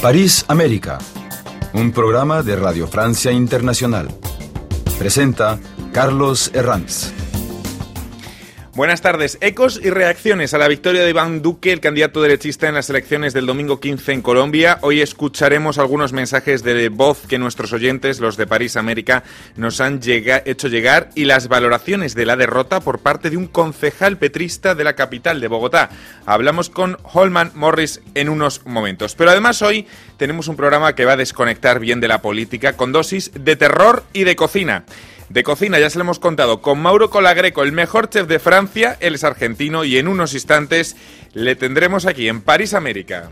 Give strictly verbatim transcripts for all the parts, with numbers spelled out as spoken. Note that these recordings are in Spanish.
París, América, un programa de Radio Francia Internacional. Presenta Carlos Herranz. Buenas tardes. Ecos y reacciones a la victoria de Iván Duque, el candidato derechista en las elecciones del domingo quince en Colombia. Hoy escucharemos algunos mensajes de voz que nuestros oyentes, los de París, América, nos han llega- hecho llegar y las valoraciones de la derrota por parte de un concejal petrista de la capital de Bogotá. Hablamos con Holman Morris en unos momentos. Pero además hoy tenemos un programa que va a desconectar bien de la política con dosis de terror y de cocina. De cocina ya se lo hemos contado con Mauro Colagreco, el mejor chef de Francia. Él es argentino y en unos instantes le tendremos aquí en París, América.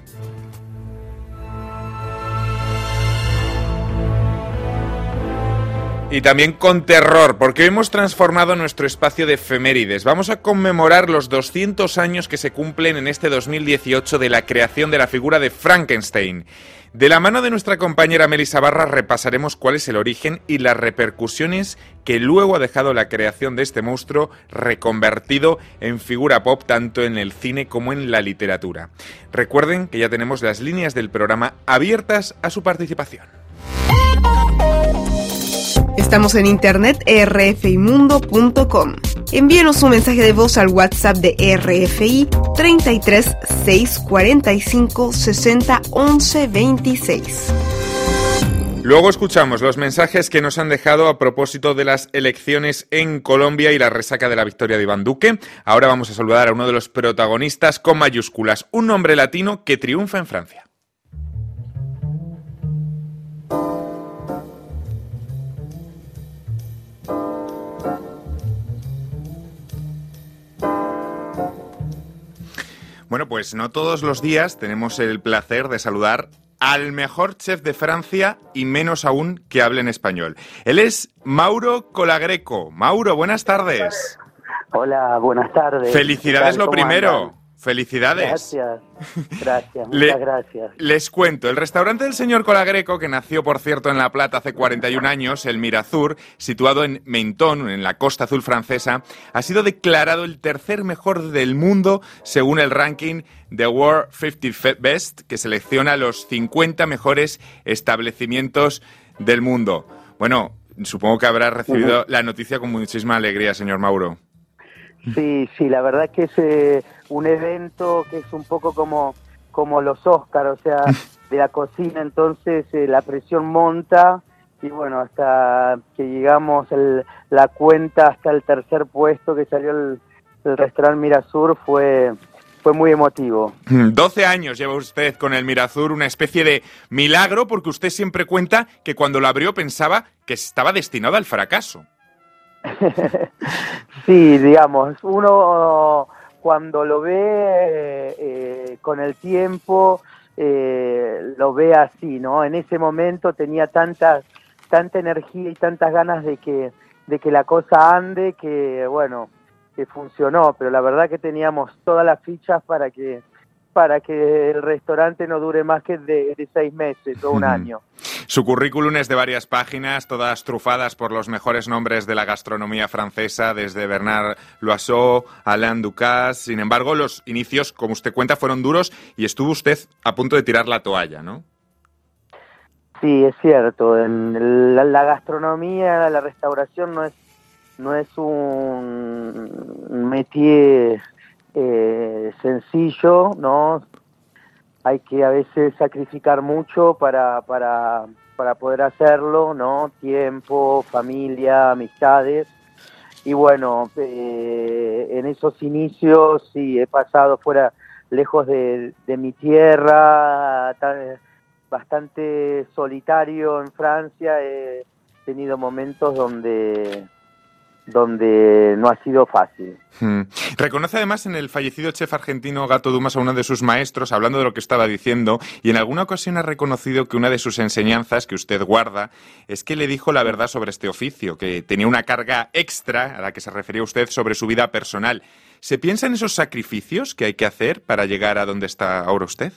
Y también con terror, porque hemos transformado nuestro espacio de efemérides. Vamos a conmemorar los doscientos años que se cumplen en este dos mil dieciocho de la creación de la figura de Frankenstein. De la mano de nuestra compañera Melissa Barra repasaremos cuál es el origen y las repercusiones que luego ha dejado la creación de este monstruo reconvertido en figura pop tanto en el cine como en la literatura. Recuerden que ya tenemos las líneas del programa abiertas a su participación. Estamos en internet r f i mundo punto com. Envíenos un mensaje de voz al WhatsApp de R F I treinta y tres, seiscientos cuarenta y cinco, sesenta, once, veintiséis. Luego escuchamos los mensajes que nos han dejado a propósito de las elecciones en Colombia y la resaca de la victoria de Iván Duque. Ahora vamos a saludar a uno de los protagonistas con mayúsculas, un nombre latino que triunfa en Francia. Bueno, pues no todos los días tenemos el placer de saludar al mejor chef de Francia y menos aún que hable en español. Él es Mauro Colagreco. Mauro, buenas tardes. Hola, buenas tardes. Felicidades lo primero. Andan? Felicidades. Gracias, gracias, muchas Le, gracias. Les cuento, el restaurante del señor Colagreco, que nació, por cierto, en La Plata hace cuarenta y un años, el Mirazur, situado en Menton, en la costa azul francesa, ha sido declarado el tercer mejor del mundo según el ranking The World cincuenta Best, que selecciona los cincuenta mejores establecimientos del mundo. Bueno, supongo que habrá recibido uh-huh. la noticia con muchísima alegría, señor Mauro. Sí, sí, la verdad que es eh, un evento que es un poco como, como los Óscar, o sea, de la cocina, entonces eh, la presión monta y bueno, hasta que llegamos el, la cuenta hasta el tercer puesto que salió el, el restaurante Mirazur fue, fue muy emotivo. doce años lleva usted con el Mirazur, una especie de milagro, porque usted siempre cuenta que cuando lo abrió pensaba que estaba destinado al fracaso. Sí, digamos, uno cuando lo ve eh, eh, con el tiempo, eh, lo ve así, ¿no? En ese momento tenía tanta, tanta energía y tantas ganas de que, de que la cosa ande, que bueno, que funcionó, pero la verdad que teníamos todas las fichas para que para que el restaurante no dure más que de, de seis meses o un uh-huh. año. Su currículum es de varias páginas, todas trufadas por los mejores nombres de la gastronomía francesa, desde Bernard Loiseau, Alain Ducasse. Sin embargo, los inicios, como usted cuenta, fueron duros y estuvo usted a punto de tirar la toalla, ¿no? Sí, es cierto. En la, la gastronomía, la restauración no es, no es un métier Eh, sencillo, ¿no? Hay que a veces sacrificar mucho para, para, para poder hacerlo, ¿no? Tiempo, familia, amistades. Y bueno, eh, en esos inicios sí he pasado fuera, lejos de, de mi tierra, tan, bastante solitario en Francia. He tenido momentos donde... donde no ha sido fácil. Hmm. Reconoce además en el fallecido chef argentino Gato Dumas a uno de sus maestros, hablando de lo que estaba diciendo, y en alguna ocasión ha reconocido que una de sus enseñanzas que usted guarda es que le dijo la verdad sobre este oficio, que tenía una carga extra a la que se refería usted sobre su vida personal. ¿Se piensa en esos sacrificios que hay que hacer para llegar a donde está ahora usted?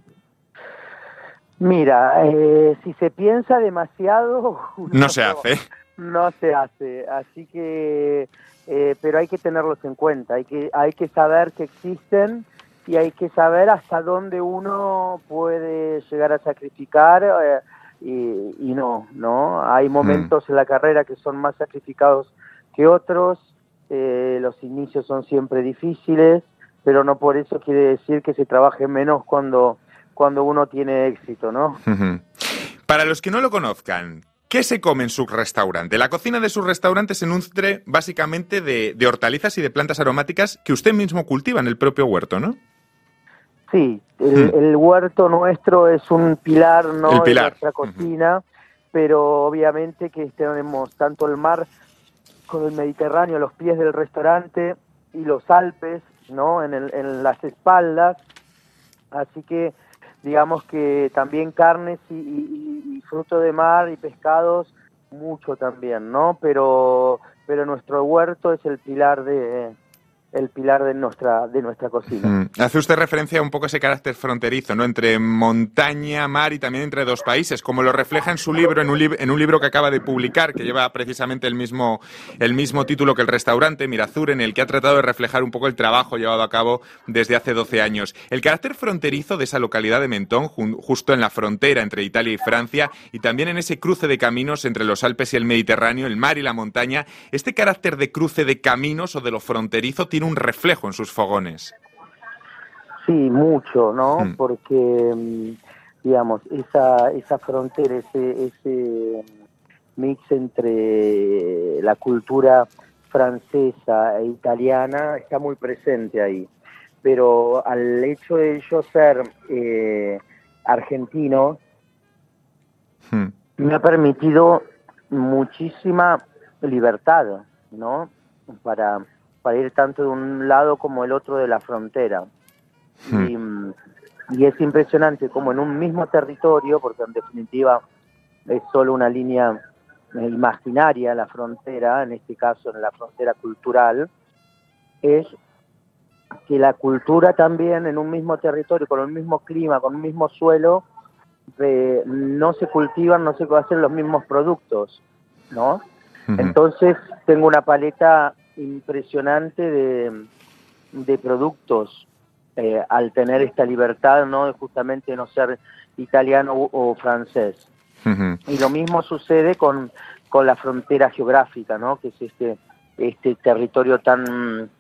Mira, eh, si se piensa demasiado... No, no se hace. No se hace, así que, eh, pero hay que tenerlos en cuenta, hay que hay que saber que existen, y hay que saber hasta dónde uno puede llegar a sacrificar eh, y, y no, ¿no? Hay momentos mm. en la carrera que son más sacrificados que otros, eh, los inicios son siempre difíciles, pero no por eso quiere decir que se trabaje menos cuando, cuando uno tiene éxito, ¿no? Uh-huh. Para los que no lo conozcan, ¿qué se come en su restaurante? La cocina de su restaurante se nutre básicamente de, de hortalizas y de plantas aromáticas que usted mismo cultiva en el propio huerto, ¿no? Sí, el, hmm. el huerto nuestro es un pilar, ¿no? El pilar. de nuestra cocina, uh-huh. pero obviamente que tenemos tanto el mar con el Mediterráneo a los pies del restaurante y los Alpes, ¿no? En, el, en las espaldas, así que digamos que también carnes y, y, y fruto de mar y pescados, mucho también, ¿no? Pero pero nuestro huerto es el pilar de el pilar de nuestra de nuestra cocina. Mm. Hace usted referencia un poco a ese carácter fronterizo, ¿no? Entre montaña, mar y también entre dos países, como lo refleja en su libro, en un, lib- en un libro que acaba de publicar, que lleva precisamente el mismo, el mismo título que el restaurante, Mirazur, en el que ha tratado de reflejar un poco el trabajo llevado a cabo desde hace doce años. El carácter fronterizo de esa localidad de Mentón, jun- justo en la frontera entre Italia y Francia, y también en ese cruce de caminos entre los Alpes y el Mediterráneo, el mar y la montaña, este carácter de cruce de caminos o de lo fronterizo tiene un reflejo en sus fogones. Sí, mucho, ¿no? Hmm. Porque, digamos, esa esa frontera, ese, ese mix entre la cultura francesa e italiana está muy presente ahí. Pero al hecho de yo ser eh, argentino, hmm. me ha permitido muchísima libertad, ¿no? Para... para ir tanto de un lado como el otro de la frontera. Hmm. Y, y es impresionante como en un mismo territorio, porque en definitiva es solo una línea imaginaria la frontera, en este caso en la frontera cultural, es que la cultura también en un mismo territorio, con el mismo clima, con el mismo suelo, eh, no se cultivan, no se hacen los mismos productos, ¿no? Uh-huh. Entonces tengo una paleta impresionante de, de productos eh, al tener esta libertad, ¿no? De justamente no ser italiano o, o francés. Uh-huh. Y lo mismo sucede con, con la frontera geográfica, ¿no? Que es este este territorio tan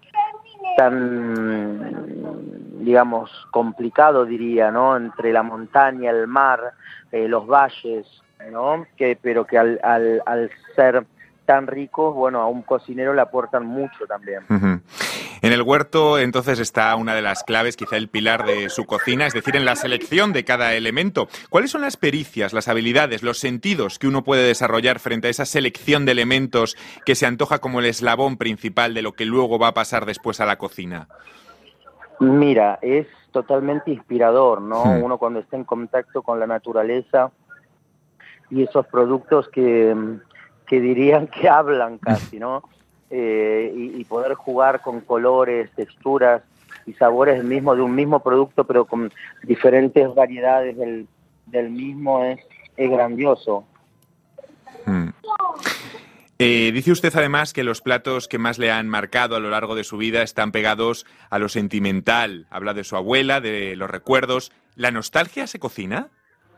tan digamos complicado, diría, ¿no? Entre la montaña, el mar, eh, los valles, ¿no? Que pero que al al, al ser tan ricos, bueno, a un cocinero le aportan mucho también. Uh-huh. En el huerto, entonces, está una de las claves, quizá el pilar de su cocina, es decir, en la selección de cada elemento. ¿Cuáles son las pericias, las habilidades, los sentidos que uno puede desarrollar frente a esa selección de elementos que se antoja como el eslabón principal de lo que luego va a pasar después a la cocina? Mira, es totalmente inspirador, ¿no? Hmm. Uno cuando está en contacto con la naturaleza y esos productos que... que dirían que hablan casi, ¿no? Eh, y, y poder jugar con colores, texturas y sabores mismo de un mismo producto, pero con diferentes variedades del, del mismo, es, es grandioso. Hmm. Eh, dice usted además que los platos que más le han marcado a lo largo de su vida están pegados a lo sentimental. Habla de su abuela, de los recuerdos. ¿La nostalgia se cocina?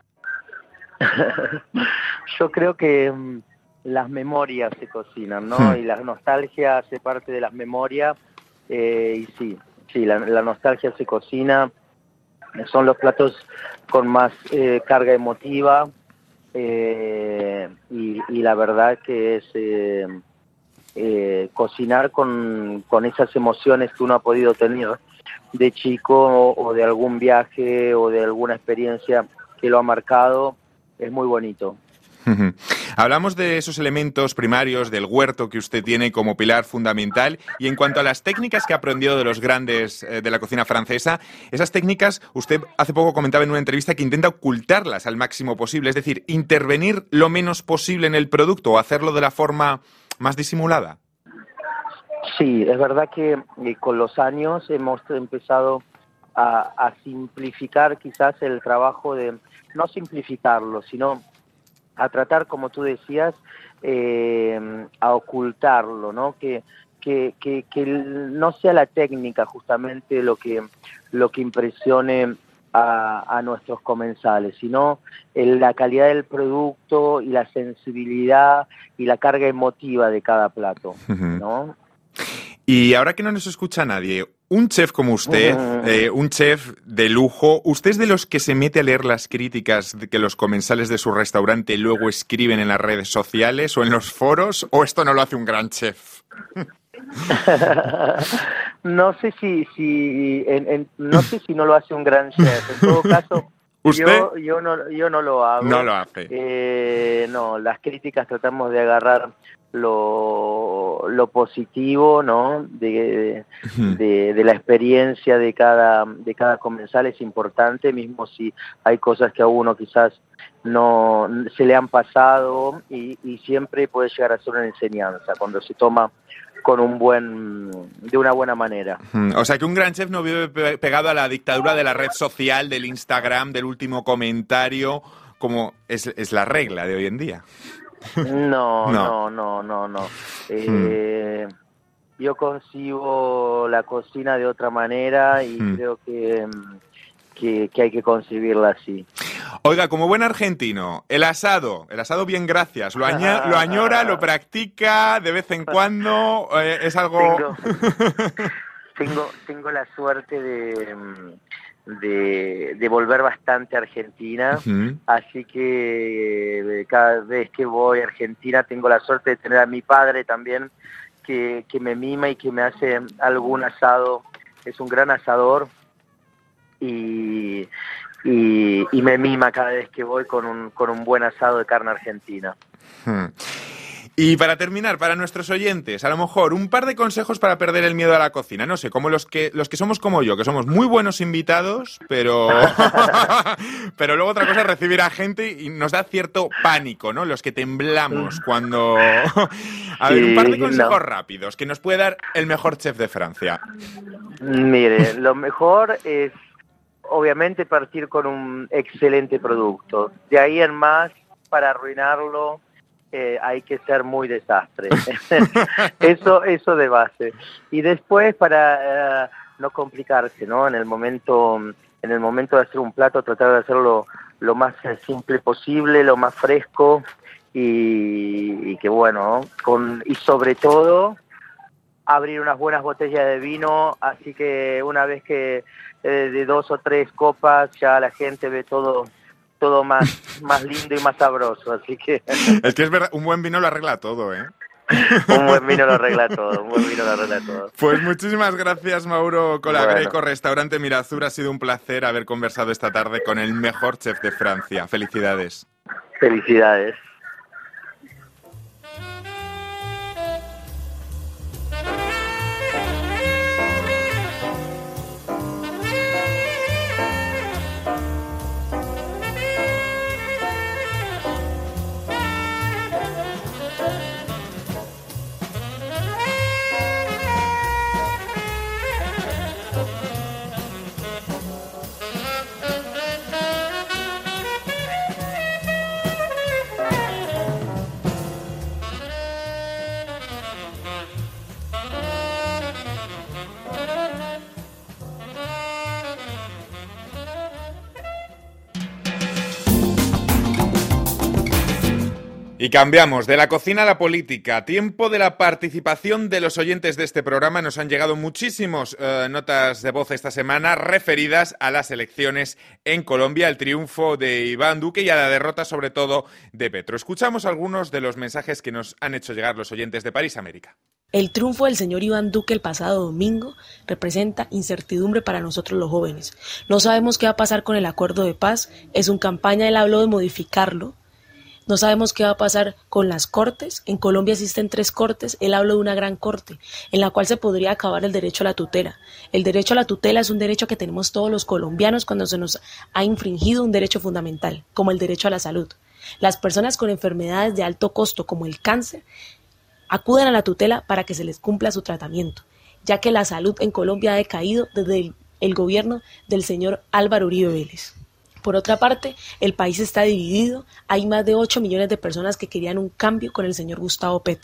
Yo creo que... las memorias se cocinan, ¿no? Hmm. Y la nostalgia hace parte de las memorias, eh, y sí, sí, la, la nostalgia se cocina, son los platos con más eh, carga emotiva, eh, y, y la verdad que es eh, eh, cocinar con, con esas emociones que uno ha podido tener de chico o, o de algún viaje o de alguna experiencia que lo ha marcado, es muy bonito. Uh-huh. Hablamos de esos elementos primarios del huerto que usted tiene como pilar fundamental, y en cuanto a las técnicas que ha aprendido de los grandes eh, de la cocina francesa, esas técnicas usted hace poco comentaba en una entrevista que intenta ocultarlas al máximo posible, es decir, intervenir lo menos posible en el producto o hacerlo de la forma más disimulada. Sí, es verdad que eh, con los años hemos empezado a, a simplificar quizás el trabajo de, no simplificarlo, sino a tratar, como tú decías, eh, a ocultarlo, ¿no? Que, que, que, que no sea la técnica justamente lo que, lo que impresione a, a nuestros comensales, sino el, la calidad del producto y la sensibilidad y la carga emotiva de cada plato, ¿no? Y ahora que no nos escucha nadie, un chef como usted, eh, un chef de lujo, ¿usted es de los que se mete a leer las críticas de que los comensales de su restaurante luego escriben en las redes sociales o en los foros, o esto no lo hace un gran chef? No sé si, si en, en, no sé si no lo hace un gran chef. En todo caso, ¿usted? Yo, yo no, yo no lo hago. No lo hace. Eh, no, las críticas tratamos de agarrar lo, lo positivo, ¿no? De, de, de la experiencia de cada, de cada comensal es importante, mismo si hay cosas que a uno quizás no se le han pasado y, y siempre puede llegar a ser una enseñanza cuando se toma con un buen, de una buena manera. O sea que un gran chef no vive pegado a la dictadura de la red social, del Instagram, del último comentario, como es, es la regla de hoy en día. No, No. no, no, no, no. Eh, hmm. Yo concibo la cocina de otra manera y hmm. creo que, que, que hay que concebirla así. Oiga, como buen argentino, el asado, el asado bien gracias, lo, aña, lo añora, lo practica de vez en cuando, eh, es algo... Tengo, tengo, tengo la suerte de, de, de volver bastante a Argentina, uh-huh. así que cada vez que voy a Argentina tengo la suerte de tener a mi padre también, que, que me mima y que me hace algún asado, es un gran asador, y... Y, y me mima cada vez que voy con un, con un buen asado de carne argentina. Hmm. Y para terminar, para nuestros oyentes, a lo mejor un par de consejos para perder el miedo a la cocina. No sé, como los que los que somos como yo, que somos muy buenos invitados, pero pero luego otra cosa es recibir a gente y nos da cierto pánico, ¿no? Los que temblamos cuando... A sí, ver, un par de consejos no. rápidos que nos puede dar el mejor chef de Francia. Mire, lo mejor es obviamente partir con un excelente producto. De ahí en más, para arruinarlo, eh, hay que ser muy desastre. eso, eso de base. Y después, para uh, no complicarse, ¿no? En el momento, en el momento de hacer un plato, tratar de hacerlo lo más simple posible, lo más fresco y, y que bueno, con y sobre todo abrir unas buenas botellas de vino, así que una vez que eh, de dos o tres copas ya la gente ve todo todo más más lindo y más sabroso, así que... Es que es verdad, un buen vino lo arregla todo, ¿eh? Un buen vino lo arregla todo, un buen vino lo arregla todo. Pues muchísimas gracias, Mauro Colagreco, bueno. Restaurante Mirazur, ha sido un placer haber conversado esta tarde con el mejor chef de Francia. Felicidades. Felicidades. Y cambiamos de la cocina a la política. Tiempo de la participación de los oyentes de este programa. Nos han llegado muchísimas eh, notas de voz esta semana referidas a las elecciones en Colombia, el triunfo de Iván Duque y a la derrota sobre todo de Petro. Escuchamos algunos de los mensajes que nos han hecho llegar los oyentes de París, América. El triunfo del señor Iván Duque el pasado domingo representa incertidumbre para nosotros los jóvenes. No sabemos qué va a pasar con el acuerdo de paz. Es una campaña, él habló de modificarlo. No sabemos qué va a pasar con las cortes. En Colombia existen tres cortes. Él habló de una gran corte en la cual se podría acabar el derecho a la tutela. El derecho a la tutela es un derecho que tenemos todos los colombianos cuando se nos ha infringido un derecho fundamental, como el derecho a la salud. Las personas con enfermedades de alto costo, como el cáncer, acuden a la tutela para que se les cumpla su tratamiento, ya que la salud en Colombia ha decaído desde el, el gobierno del señor Álvaro Uribe Vélez. Por otra parte, el país está dividido. Hay más de ocho millones de personas que querían un cambio con el señor Gustavo Petro.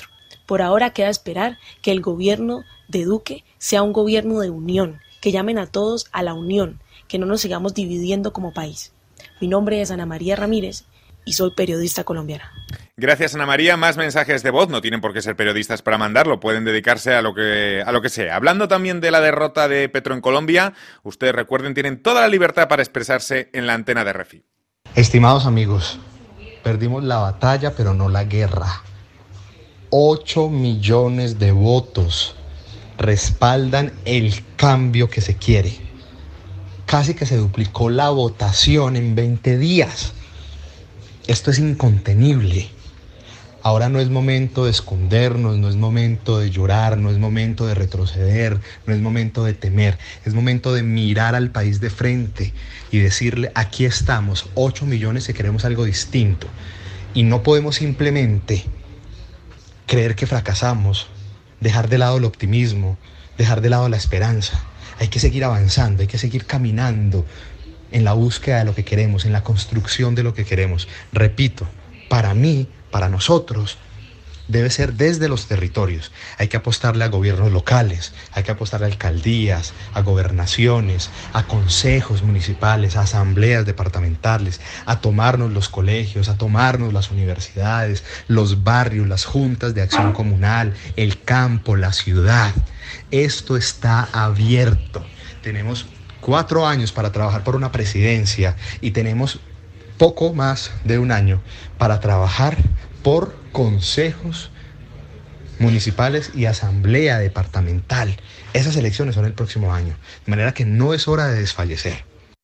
Por ahora queda esperar que el gobierno de Duque sea un gobierno de unión, que llamen a todos a la unión, que no nos sigamos dividiendo como país. Mi nombre es Ana María Ramírez y soy periodista colombiana. Gracias, Ana María. Más mensajes de voz, no tienen por qué ser periodistas para mandarlo, pueden dedicarse a lo que a lo que sea. Hablando también de la derrota de Petro en Colombia, ustedes recuerden, tienen toda la libertad para expresarse en la antena de RFI. Estimados amigos, perdimos la batalla, pero no la guerra. Ocho millones de votos respaldan el cambio que se quiere. Casi que se duplicó la votación en veinte días. Esto es incontenible. Ahora no es momento de escondernos, no es momento de llorar, no es momento de retroceder, no es momento de temer. Es momento de mirar al país de frente y decirle, aquí estamos, ocho millones que queremos algo distinto. Y no podemos simplemente creer que fracasamos, dejar de lado el optimismo, dejar de lado la esperanza. Hay que seguir avanzando, hay que seguir caminando en la búsqueda de lo que queremos, en la construcción de lo que queremos. Repito, para mí, para nosotros, debe ser desde los territorios. Hay que apostarle a gobiernos locales, hay que apostarle a alcaldías, a gobernaciones, a consejos municipales, a asambleas departamentales, a tomarnos los colegios, a tomarnos las universidades, los barrios, las juntas de acción comunal, el campo, la ciudad. Esto está abierto. Tenemos cuatro años para trabajar por una presidencia y tenemos poco más de un año para trabajar por consejos municipales y asamblea departamental. Esas elecciones son el próximo año, de manera que no es hora de desfallecer.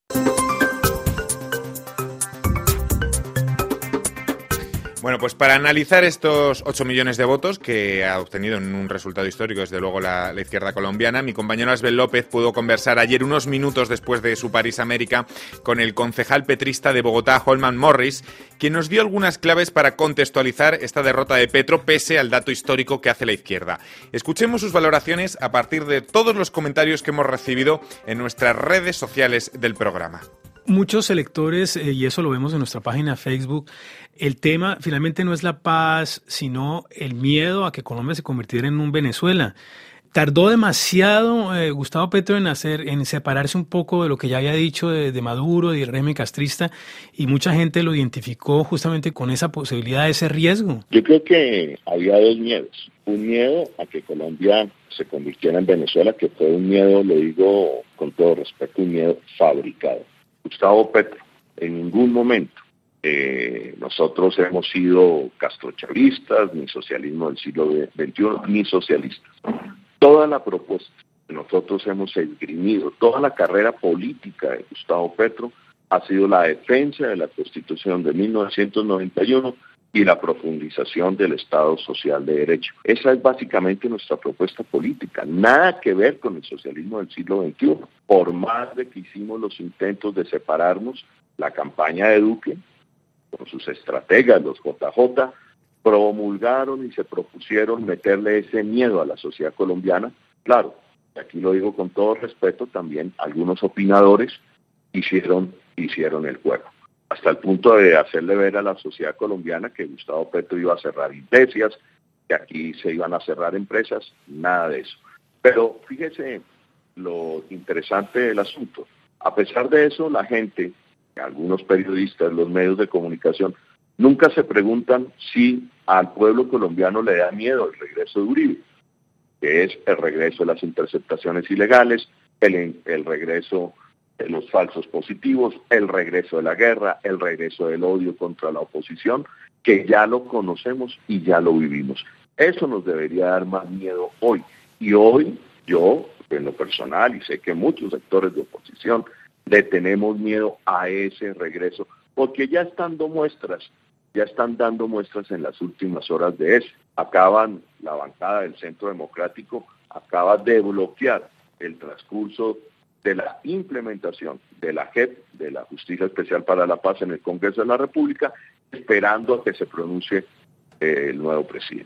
Bueno, pues para analizar estos ocho millones de votos que ha obtenido en un resultado histórico, desde luego, la, la izquierda colombiana, mi compañero Asbel López pudo conversar ayer, unos minutos después de su París América, con el concejal petrista de Bogotá, Holman Morris, quien nos dio algunas claves para contextualizar esta derrota de Petro, pese al dato histórico que hace la izquierda. Escuchemos sus valoraciones a partir de todos los comentarios que hemos recibido en nuestras redes sociales del programa. Muchos electores, eh, y eso lo vemos en nuestra página Facebook, el tema finalmente no es la paz, sino el miedo a que Colombia se convirtiera en un Venezuela. Tardó demasiado eh, Gustavo Petro en hacer, en separarse un poco de lo que ya había dicho de, de Maduro y del régimen castrista, y mucha gente lo identificó justamente con esa posibilidad, ese riesgo. Yo creo que había dos miedos. Un miedo a que Colombia se convirtiera en Venezuela, que fue un miedo, lo digo con todo respeto, un miedo fabricado. Gustavo Petro, en ningún momento eh, nosotros hemos sido castrochavistas, ni socialismo del siglo veintiuno, ni socialistas. Toda la propuesta que nosotros hemos esgrimido, toda la carrera política de Gustavo Petro ha sido la defensa de la Constitución de mil novecientos noventa y uno y la profundización del Estado Social de Derecho. Esa es básicamente nuestra propuesta política, nada que ver con el socialismo del siglo veintiuno. Por más de que hicimos los intentos de separarnos, la campaña de Duque, con sus estrategas, los J J, promulgaron y se propusieron meterle ese miedo a la sociedad colombiana. Claro, y aquí lo digo con todo respeto, también algunos opinadores hicieron, hicieron el juego, hasta el punto de hacerle ver a la sociedad colombiana que Gustavo Petro iba a cerrar iglesias, que aquí se iban a cerrar empresas, nada de eso. Pero fíjese lo interesante del asunto. A pesar de eso, la gente, algunos periodistas, los medios de comunicación, nunca se preguntan si al pueblo colombiano le da miedo el regreso de Uribe, que es el regreso de las interceptaciones ilegales, el, el regreso de los falsos positivos, el regreso de la guerra, el regreso del odio contra la oposición, que ya lo conocemos y ya lo vivimos. Eso nos debería dar más miedo hoy. Y hoy, yo, en lo personal, y sé que muchos sectores de oposición, le tenemos miedo a ese regreso, porque ya están dando muestras, ya están dando muestras en las últimas horas de eso. Acaban, la bancada del Centro Democrático acaba de bloquear el transcurso de la implementación de la J E P, de la Justicia Especial para la Paz, en el Congreso de la República, esperando a que se pronuncie eh, el nuevo presidente.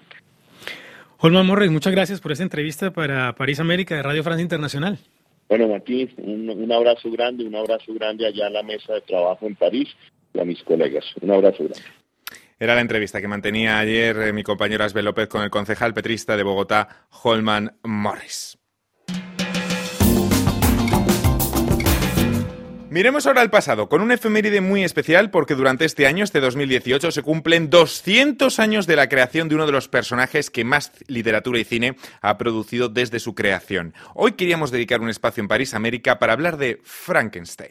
Holman Morris, muchas gracias por esta entrevista para París América de Radio Francia Internacional. Bueno, Martín, un, un abrazo grande, un abrazo grande allá en la mesa de trabajo en París y a mis colegas. Un abrazo grande. Era la entrevista que mantenía ayer eh, mi compañero Asbel López con el concejal petrista de Bogotá, Holman Morris. Miremos ahora al pasado, con un efeméride muy especial porque durante este año, este dos mil dieciocho, se cumplen doscientos años de la creación de uno de los personajes que más literatura y cine ha producido desde su creación. Hoy queríamos dedicar un espacio en París, América, para hablar de Frankenstein.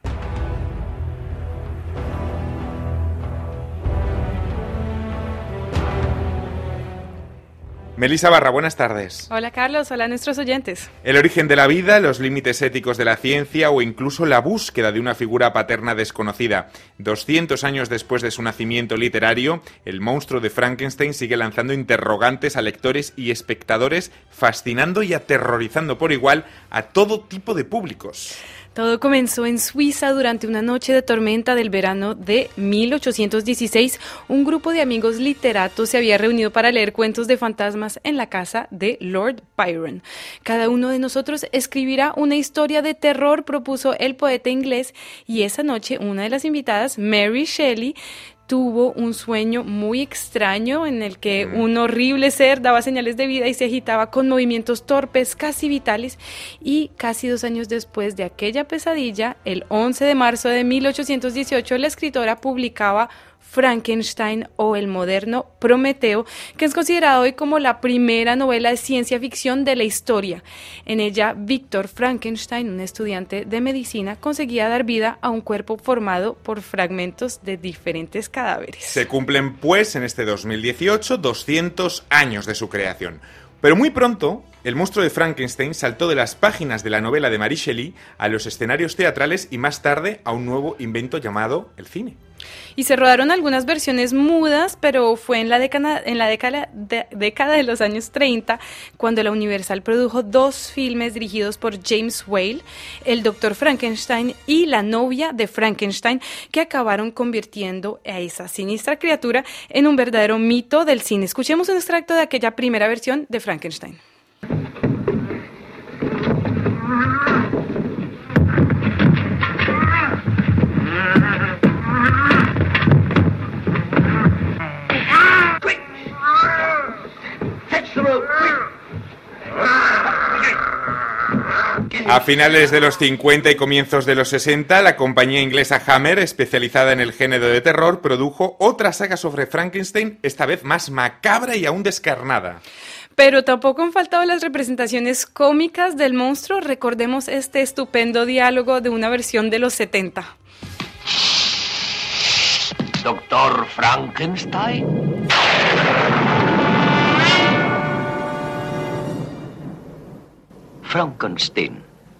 Melissa Barra, buenas tardes. Hola Carlos, hola a nuestros oyentes. El origen de la vida, los límites éticos de la ciencia o incluso la búsqueda de una figura paterna desconocida. doscientos años después de su nacimiento literario, el monstruo de Frankenstein sigue lanzando interrogantes a lectores y espectadores, fascinando y aterrorizando por igual a todo tipo de públicos. Todo comenzó en Suiza durante una noche de tormenta del verano de mil ochocientos dieciséis. Un grupo de amigos literatos se había reunido para leer cuentos de fantasmas en la casa de Lord Byron. Cada uno de nosotros escribirá una historia de terror, propuso el poeta inglés, y esa noche una de las invitadas, Mary Shelley, tuvo un sueño muy extraño en el que un horrible ser daba señales de vida y se agitaba con movimientos torpes, casi vitales, y casi dos años después de aquella pesadilla, el once de marzo de mil ochocientos dieciocho, la escritora publicaba Frankenstein o el moderno Prometeo, que es considerado hoy como la primera novela de ciencia ficción de la historia. En ella, Víctor Frankenstein, un estudiante de medicina, conseguía dar vida a un cuerpo formado por fragmentos de diferentes cadáveres. Se cumplen, pues, en este dos mil dieciocho, doscientos años de su creación. Pero muy pronto, el monstruo de Frankenstein saltó de las páginas de la novela de Mary Shelley a los escenarios teatrales y más tarde a un nuevo invento llamado el cine. Y se rodaron algunas versiones mudas, pero fue en la década, en la década, de, década de los años treinta cuando la Universal produjo dos filmes dirigidos por James Whale, El Doctor Frankenstein y La novia de Frankenstein, que acabaron convirtiendo a esa siniestra criatura en un verdadero mito del cine. Escuchemos un extracto de aquella primera versión de Frankenstein. A finales de los cincuenta y comienzos de los sesenta, la compañía inglesa Hammer, especializada en el género de terror, produjo otra saga sobre Frankenstein, esta vez más macabra y aún descarnada. Pero tampoco han faltado las representaciones cómicas del monstruo. Recordemos este estupendo diálogo de una versión de los setenta. Doctor Frankenstein. Frankenstein.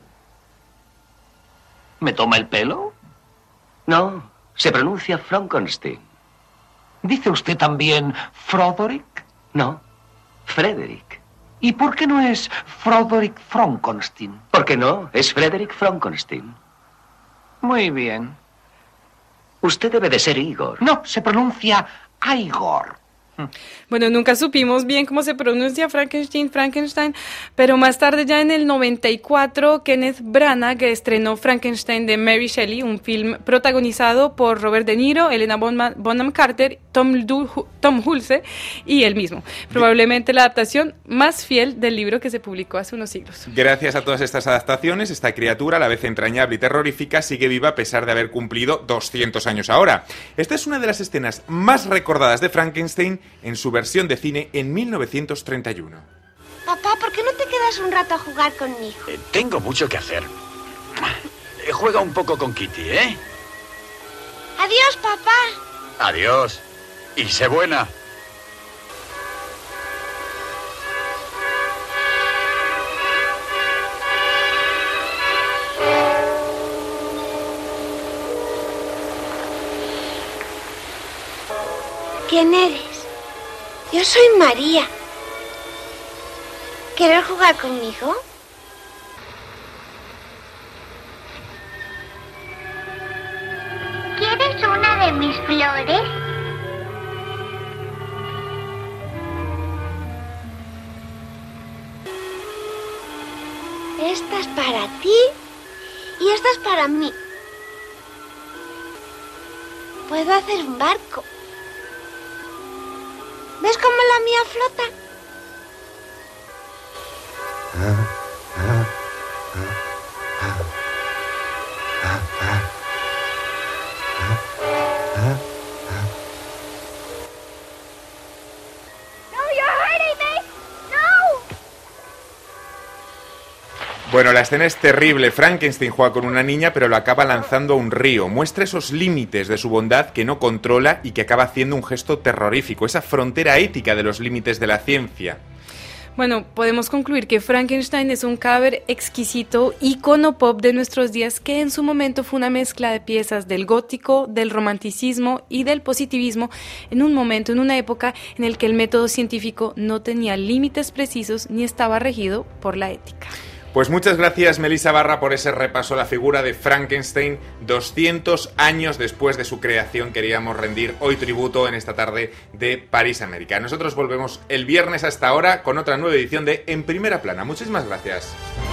¿Me toma el pelo? No, se pronuncia Frankenstein. ¿Dice usted también Froderick? No, Frederick. ¿Y por qué no es Froderick Frankenstein? ¿Por qué no? Es Frederick Frankenstein. Muy bien. Usted debe de ser Igor. No, se pronuncia Igor. Bueno, nunca supimos bien cómo se pronuncia Frankenstein, Frankenstein, pero más tarde, ya en el noventa y cuatro, Kenneth Branagh estrenó Frankenstein de Mary Shelley, un film protagonizado por Robert De Niro, Helena Bonham Carter, Tom, du- Tom Hulce y él mismo. Probablemente la adaptación más fiel del libro que se publicó hace unos siglos. Gracias a todas estas adaptaciones, esta criatura, a la vez entrañable y terrorífica, sigue viva a pesar de haber cumplido doscientos años ahora. Esta es una de las escenas más recordadas de Frankenstein en su versión de cine en mil novecientos treinta y uno. Papá, ¿por qué no te quedas un rato a jugar conmigo? Eh, tengo mucho que hacer. Eh, juega un poco con Kitty, ¿eh? Adiós, papá. Adiós. Y sé buena. ¿Quién eres? Yo soy María. ¿Quieres jugar conmigo? ¿Quieres una de mis flores? Esta es para ti y esta es para mí. Puedo hacer un barco. ¿Ves cómo la mía flota? Ah, ah, ah, ah, ah, ah, ah, ah. No, you're hurting me. No. Bueno, la escena es terrible. Frankenstein juega con una niña, pero lo acaba lanzando a un río. Muestra esos límites de su bondad que no controla y que acaba haciendo un gesto terrorífico, esa frontera ética de los límites de la ciencia. Bueno, podemos concluir que Frankenstein es un cadáver exquisito, ícono pop de nuestros días, que en su momento fue una mezcla de piezas del gótico, del romanticismo y del positivismo, en un momento, en una época en el que el método científico no tenía límites precisos ni estaba regido por la ética. Pues muchas gracias, Melissa Barra, por ese repaso a la figura de Frankenstein. doscientos años después de su creación queríamos rendir hoy tributo en esta tarde de París, América. Nosotros volvemos el viernes hasta ahora con otra nueva edición de En Primera Plana. Muchísimas gracias.